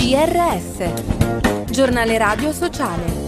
GRS, Giornale Radio Sociale.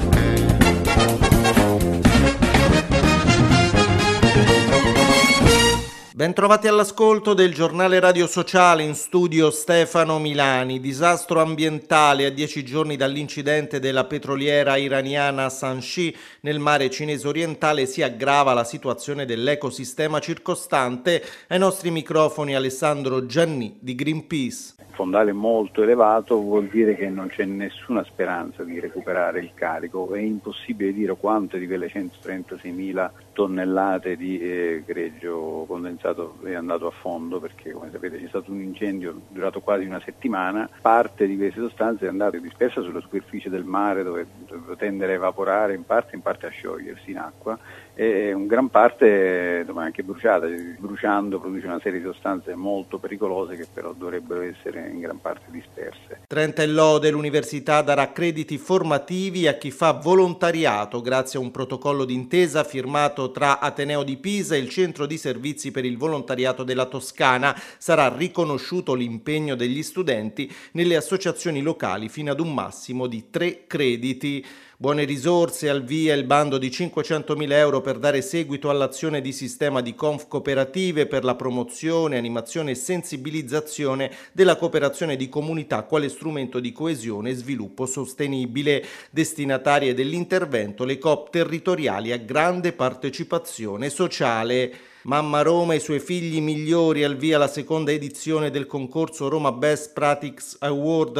Bentrovati all'ascolto del Giornale Radio Sociale, in studio Stefano Milani. Disastro ambientale a 10 giorni dall'incidente della petroliera iraniana Sanchi nel mare cinese orientale. Si aggrava la situazione dell'ecosistema circostante. Ai nostri microfoni Alessandro Gianni di Greenpeace. Fondale molto elevato vuol dire che non c'è nessuna speranza di recuperare il carico. È impossibile dire quante di quelle 136.000 tonnellate di greggio condensato è andato a fondo, perché come sapete c'è stato un incendio durato quasi una settimana. Parte di queste sostanze è andata dispersa sulla superficie del mare, dove tende a evaporare in parte a sciogliersi in acqua, e in gran parte è anche bruciata. Bruciando produce una serie di sostanze molto pericolose che però dovrebbero essere in gran parte disperse. Trenta e lode, l'università darà crediti formativi a chi fa volontariato grazie a un protocollo d'intesa firmato tra Ateneo di Pisa e il Centro di Servizi per il Volontariato della Toscana. Sarà riconosciuto l'impegno degli studenti nelle associazioni locali fino ad un massimo di 3 crediti. Buone risorse, al via il bando di 500.000 euro per dare seguito all'azione di sistema di conf cooperative per la promozione, animazione e sensibilizzazione della cooperazione di comunità quale strumento di coesione e sviluppo sostenibile. Destinatarie dell'intervento le coop territoriali a grande partecipazione sociale. Mamma Roma e i suoi figli migliori, al via la seconda edizione del concorso Roma Best Practice Award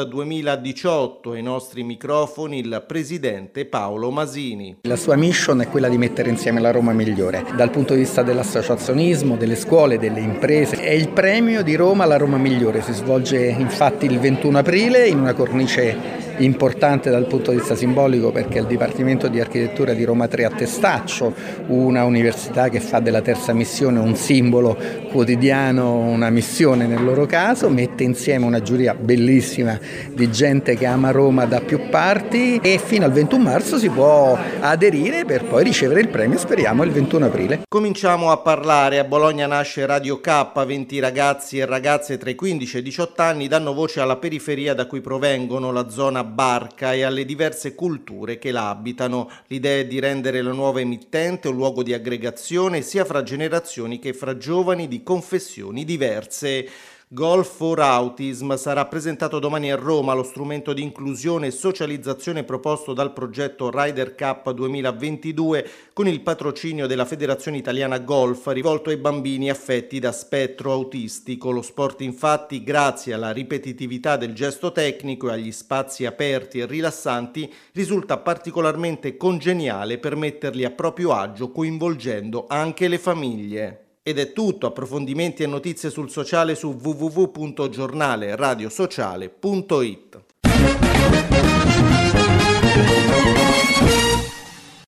2018. Ai nostri microfoni il presidente Paolo Masini. La sua mission è quella di mettere insieme la Roma migliore, dal punto di vista dell'associazionismo, delle scuole, delle imprese. È il premio di Roma alla Roma migliore, si svolge infatti il 21 aprile in una cornice importante dal punto di vista simbolico, perché il Dipartimento di Architettura di Roma 3 a Testaccio, una università che fa della terza missione un simbolo quotidiano, una missione nel loro caso, mette insieme una giuria bellissima di gente che ama Roma da più parti, e fino al 21 marzo si può aderire per poi ricevere il premio, speriamo, il 21 aprile. Cominciamo a parlare. A Bologna nasce Radio K, 20 ragazzi e ragazze tra i 15 e i 18 anni danno voce alla periferia da cui provengono, la zona Barca, e alle diverse culture che la abitano. L'idea è di rendere la nuova emittente un luogo di aggregazione sia fra generazioni che fra giovani di confessioni diverse. Golf for Autism sarà presentato domani a Roma, lo strumento di inclusione e socializzazione proposto dal progetto Ryder Cup 2022 con il patrocinio della Federazione Italiana Golf, rivolto ai bambini affetti da spettro autistico. Lo sport infatti, grazie alla ripetitività del gesto tecnico e agli spazi aperti e rilassanti, risulta particolarmente congeniale per metterli a proprio agio, coinvolgendo anche le famiglie. Ed è tutto. Approfondimenti e notizie sul sociale su www.giornaleradiosociale.it.